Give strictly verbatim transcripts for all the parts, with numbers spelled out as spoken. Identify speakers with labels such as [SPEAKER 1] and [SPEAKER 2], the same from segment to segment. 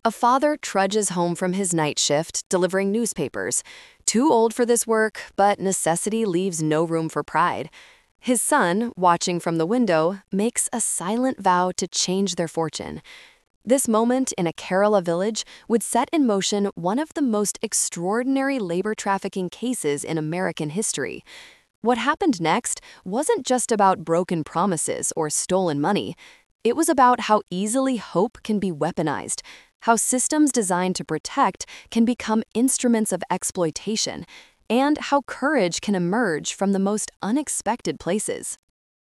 [SPEAKER 1] A father trudges home from his night shift, delivering newspapers. Too old for this work, but necessity leaves no room for pride. His son, watching from the window, makes a silent vow to change their fortune. This moment in a Kerala village would set in motion one of the most extraordinary labor trafficking cases in American history. What happened next wasn't just about broken promises or stolen money. It was about how easily hope can be weaponized, how systems designed to protect can become instruments of exploitation, and how courage can emerge from the most unexpected places.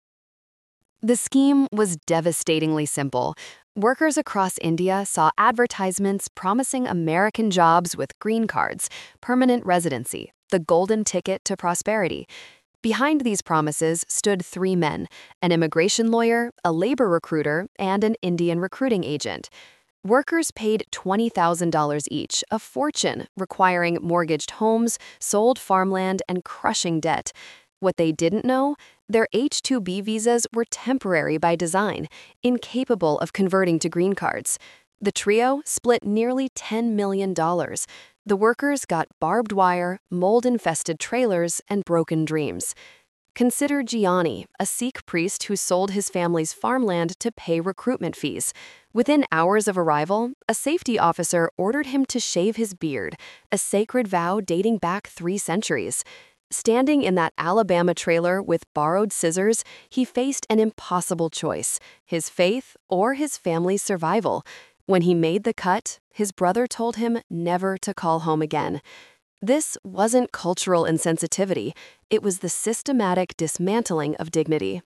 [SPEAKER 1] The scheme was devastatingly simple. Workers across India saw advertisements promising American jobs with green cards, permanent residency, the golden ticket to prosperity. Behind these promises stood three men: an immigration lawyer, a labor recruiter, and an Indian recruiting agent. Workers paid twenty thousand dollars each, a fortune, requiring mortgaged homes, sold farmland, and crushing debt. What they didn't know? Their H two B visas were temporary by design, incapable of converting to green cards. The trio split nearly ten million dollars. The workers got barbed wire, mold-infested trailers, and broken dreams. Consider Gianni, a Sikh priest who sold his family's farmland to pay recruitment fees. Within hours of arrival, a safety officer ordered him to shave his beard, a sacred vow dating back three centuries. Standing in that Alabama trailer with borrowed scissors, he faced an impossible choice: his faith or his family's survival. When he made the cut, his brother told him never to call home again. This wasn't cultural insensitivity, it was the systematic dismantling of dignity.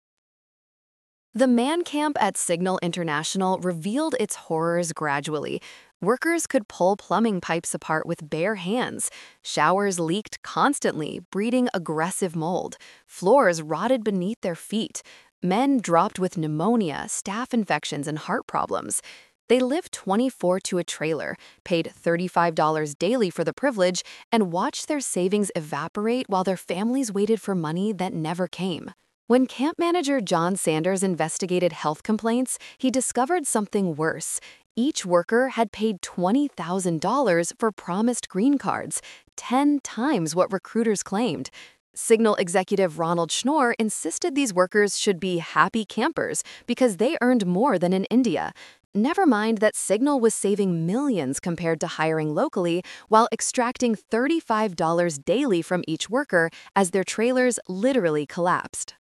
[SPEAKER 1] The man camp at Signal International revealed its horrors gradually. Workers could pull plumbing pipes apart with bare hands. Showers leaked constantly, breeding aggressive mold. Floors rotted beneath their feet. Men dropped with pneumonia, staph infections, and heart problems. They lived twenty-four to a trailer, paid thirty-five dollars daily for the privilege, and watched their savings evaporate while their families waited for money that never came. When camp manager John Sanders investigated health complaints, he discovered something worse. Each worker had paid twenty thousand dollars for promised green cards, ten times what recruiters claimed. Signal executive Ronald Schnorr insisted these workers should be happy campers because they earned more than in India. Never mind that Signal was saving millions compared to hiring locally while extracting thirty-five dollars daily from each worker as their trailers literally collapsed.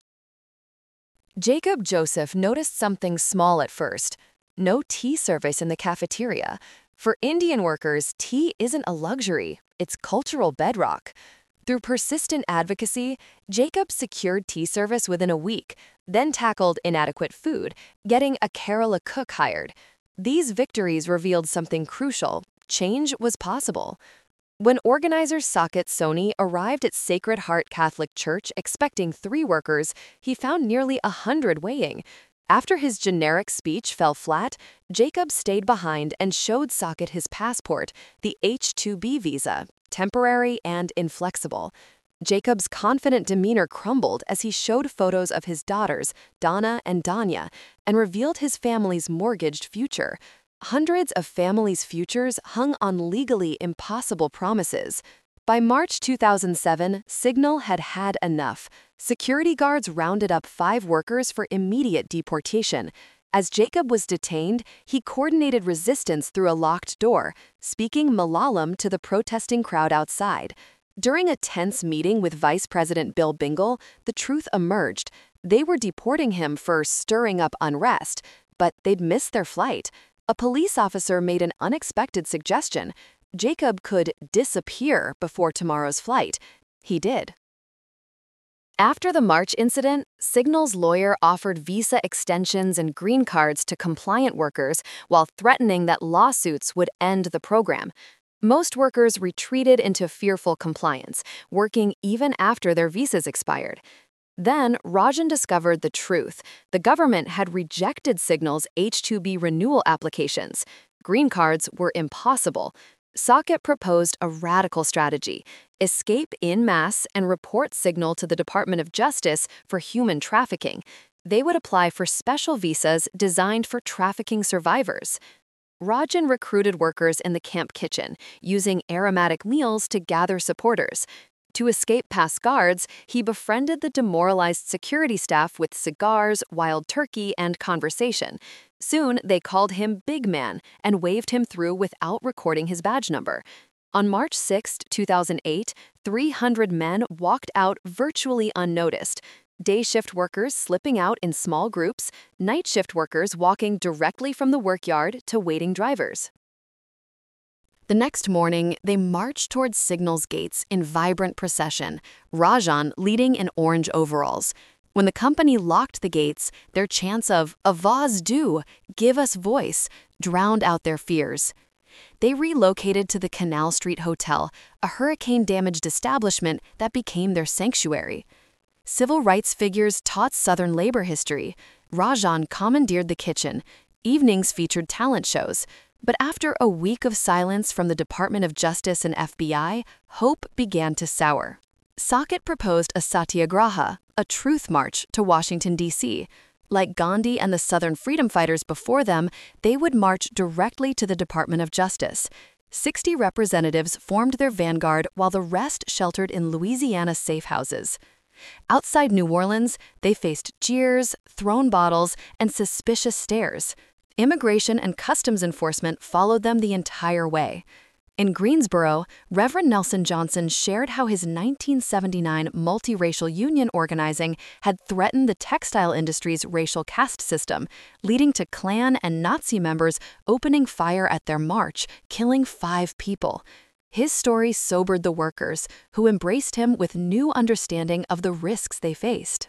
[SPEAKER 1] Jacob Joseph noticed something small at first: no tea service in the cafeteria. For Indian workers, tea isn't a luxury, it's cultural bedrock. Through persistent advocacy, Jacob secured tea service within a week, then tackled inadequate food, getting a Kerala cook hired. These victories revealed something crucial: change was possible. When organizer Saket Soni arrived at Sacred Heart Catholic Church expecting three workers, he found nearly a hundred waiting. After his generic speech fell flat, Jacob stayed behind and showed Saket his passport, the H two B visa, temporary and inflexible. Jacob's confident demeanor crumbled as he showed photos of his daughters, Donna and Danya, and revealed his family's mortgaged future. Hundreds of families' futures hung on legally impossible promises. By March two thousand seven, Signal had had enough. Security guards rounded up five workers for immediate deportation. As Jacob was detained, he coordinated resistance through a locked door, speaking Malayalam to the protesting crowd outside. During a tense meeting with Vice President Bill Bingle, the truth emerged. They were deporting him for stirring up unrest, but they'd missed their flight. A police officer made an unexpected suggestion: Jacob could disappear before tomorrow's flight. He did. After the March incident, Signal's lawyer offered visa extensions and green cards to compliant workers while threatening that lawsuits would end the program. Most workers retreated into fearful compliance, working even after their visas expired. Then, Rajan discovered the truth. The government had rejected Signal's H two B renewal applications. Green cards were impossible. Saket proposed a radical strategy: escape en masse and report Signal to the Department of Justice for human trafficking. They would apply for special visas designed for trafficking survivors. Rajan recruited workers in the camp kitchen, using aromatic meals to gather supporters. To escape past guards, he befriended the demoralized security staff with cigars, wild turkey, and conversation. Soon, they called him Big Man and waved him through without recording his badge number. On March sixth, two thousand eight, three hundred men walked out virtually unnoticed. Day shift workers slipping out in small groups, night shift workers walking directly from the workyard to waiting drivers. The next morning, they marched towards Signal's gates in vibrant procession, Rajan leading in orange overalls. When the company locked the gates, their chants of "Avaz do, give us voice," drowned out their fears. They relocated to the Canal Street Hotel, a hurricane-damaged establishment that became their sanctuary. Civil rights figures taught Southern labor history. Rajan commandeered the kitchen. Evenings featured talent shows. But after a week of silence from the Department of Justice and F B I, hope began to sour. Saket proposed a satyagraha, a truth march, to Washington, D C Like Gandhi and the Southern freedom fighters before them, they would march directly to the Department of Justice. Sixty representatives formed their vanguard while the rest sheltered in Louisiana safe houses. Outside New Orleans, they faced jeers, thrown bottles, and suspicious stares. Immigration and Customs Enforcement followed them the entire way. In Greensboro, Reverend Nelson Johnson shared how his nineteen seventy-nine multiracial union organizing had threatened the textile industry's racial caste system, leading to Klan and Nazi members opening fire at their march, killing five people. His story sobered the workers, who embraced him with new understanding of the risks they faced.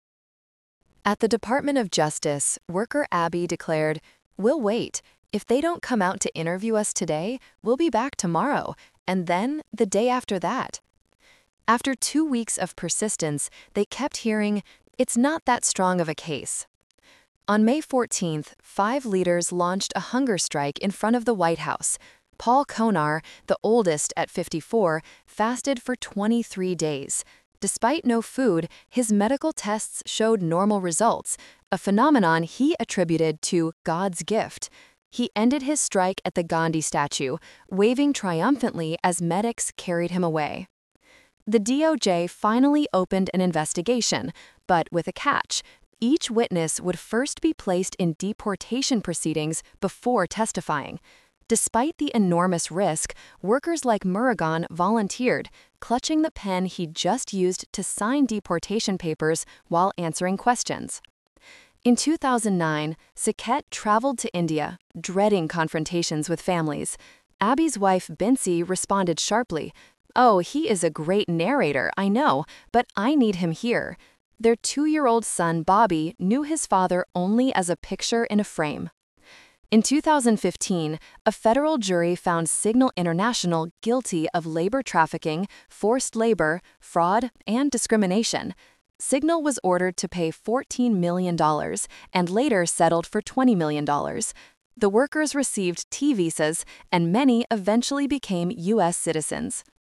[SPEAKER 1] At the Department of Justice, worker Abby declared, "We'll wait. If they don't come out to interview us today, we'll be back tomorrow, and then the day after that." After two weeks of persistence, they kept hearing, "It's not that strong of a case." On May fourteenth, five leaders launched a hunger strike in front of the White House. Paul Konar, the oldest at fifty-four, fasted for twenty-three days. Despite no food, his medical tests showed normal results, a phenomenon he attributed to God's gift. He ended his strike at the Gandhi statue, waving triumphantly as medics carried him away. The D O J finally opened an investigation, but with a catch. Each witness would first be placed in deportation proceedings before testifying. Despite the enormous risk, workers like Murugan volunteered, clutching the pen he'd just used to sign deportation papers while answering questions. In two thousand nine, Saket traveled to India, dreading confrontations with families. Abby's wife, Bincy, responded sharply, "Oh, he is a great narrator, I know, but I need him here." Their two-year-old son, Bobby, knew his father only as a picture in a frame. In two thousand fifteen, a federal jury found Signal International guilty of labor trafficking, forced labor, fraud, and discrimination. Signal was ordered to pay fourteen million dollars and later settled for twenty million dollars. The workers received T visas, and many eventually became U S citizens.